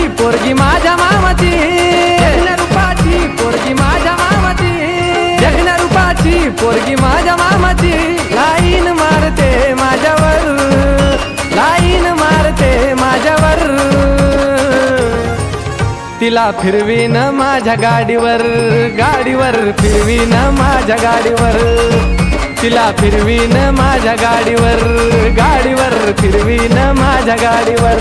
पोरगी माझ्या मामाची, जगण्या रूपाची पोरगी माझ्या मामाची, जगण्या रूपाची पोरगी माझ्या मामाची। लाईन मारते माझ्यावर, लाईन मारते माझ्यावर, तिला फिरवीन माझ्या गाडीवर, गाडीवर फिरवीन माझ्या गाडीवर, तिला फिरवीन माझ्या गाडीवर, गाडीवर फिरवीन माझ्या गाडीवर।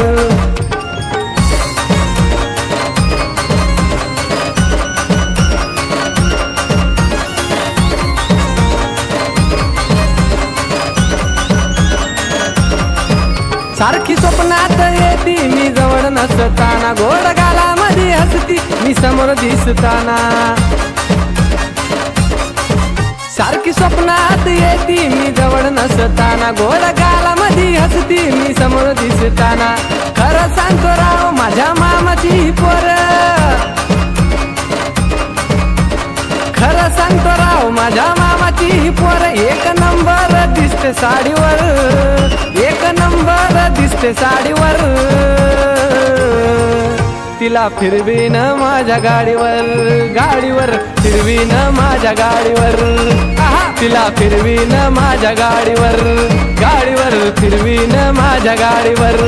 सारखी स्वप्नात येती मी जवळ नसताना, गोड गालामध्ये हसती मी समोर दिसताना। सारखी स्वप्नात येती मी जवळ नसताना, गोड गालामध्ये हसती मी समोर दिसताना। खरं सांगतो राव माझ्या मामाची पोर, खरं सांगतो राव माझ्या मामाची पोर। एक नंबर दिसते साडीवर, एक नंबर दिसते साडीवर, तिला फिरवीन माझ्या गाडीवर, गाडीवर फिरवीन माझ्या गाडीवर, तिला फिरवीन माझ्या गाडीवर, गाडीवर फिरवीन माझ्या गाडीवर।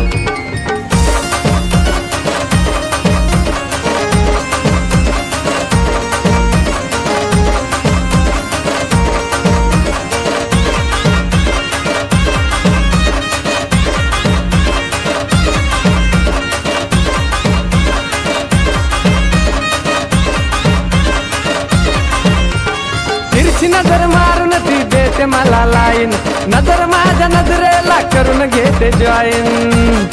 नजर मारून ती देते मला लाईन, नजर माझ्या नजरेला करून घेते जॉईन।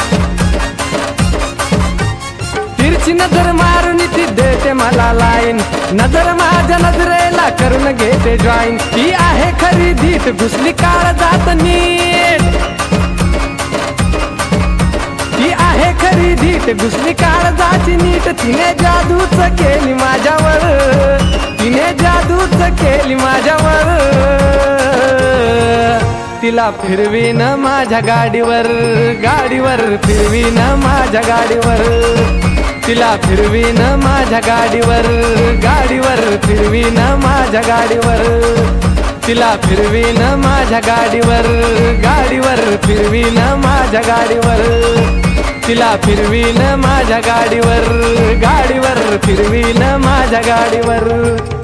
तिरछी नजर मारून ती देते मला लाईन, नजर माझ्या नजरेला करून घेते जॉईन। ती आहे खरी धीट घुसली काळजात नीट, ती आहे खरी धीट घुसली काळजाची नीट। तिने जादूच केली माझ्यावर, तिने जादूच केली माझ्यावर, तिला फिरवीन माझ्या गाडीवर, गाडीवर फिरवीन माझ्या गाडीवर, तिला फिरवीन माझ्या गाडीवर, गाडीवर फिरवीन माझ्या गाडीवर, तिला फिरवीन माझ्या गाडीवर, गाडीवर फिरवीन माझ्या गाडीवर, तिला फिरवीन माझ्या गाडीवर, गाडीवर फिरवीन माझ्या गाडीवर।